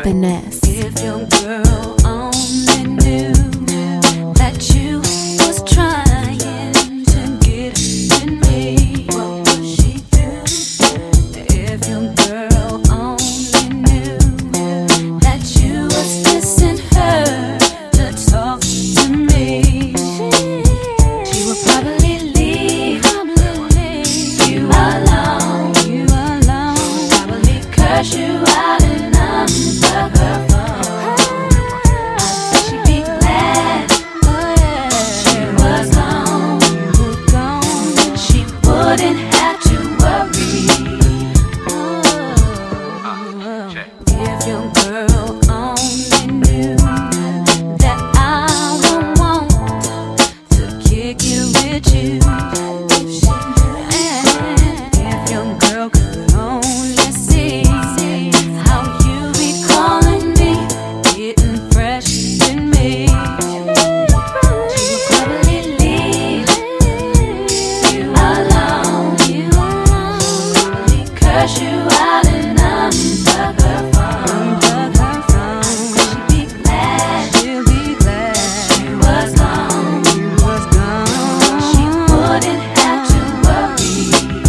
Finesse. If your girl only knew that you was trying to get in me, what would she do? If your girl only knew that you was missing her to talk to me, she would probably leave you alone, probably curse you out and unplug her phone. She'd be glad she was gone. She wouldn't have to worry. If your girl only knew that I would want to kick it with you. If your girl could only see how you be calling me, getting fresh in me, she would probably leave you alone, probably curse you out and unplug her phone. She'd be glad she was gone. She wouldn't have to worry.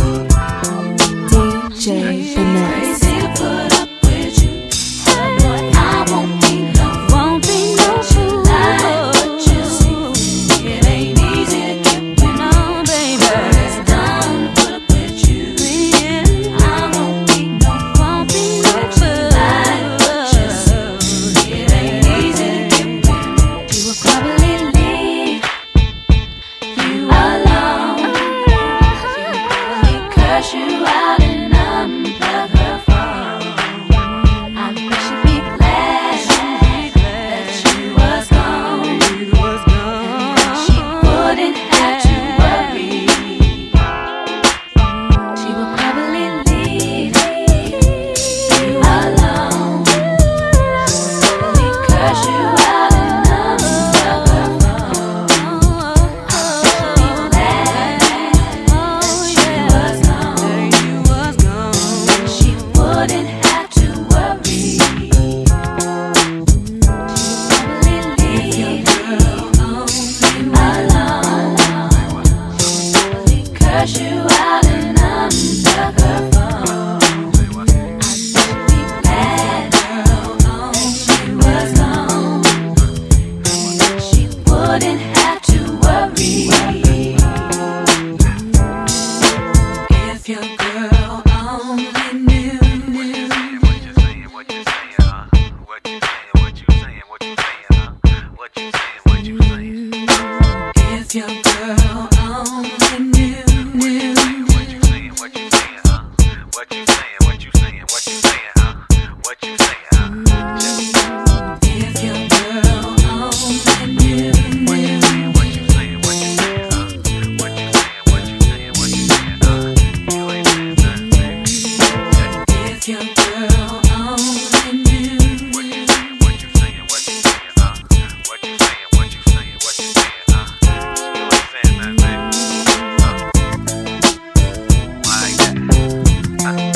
DJ Finesse. Crazy to put up with you, but I won't be no fool. Like what you see, it ain't easy to get with no baby. It's done to put up with you. I won't be no fool. Like what you see, it ain't easy to get with. She would probably leave you alone. She would probably curse you out and unplug her phone. I bet she'd be glad that she was gone. She wouldn't have to worry. She would probably leave you alone, probably curse you out and unplug her phone. She'd be glad that she was gone. She wouldn't have to worry. She would probably leave you alone, probably curse you out and unplug her phone. She'd be glad that she was gone. She wouldn't have to worry. If your girl only knew. If your girl only knew. If your girl only knew. If your girl only knew. Like that.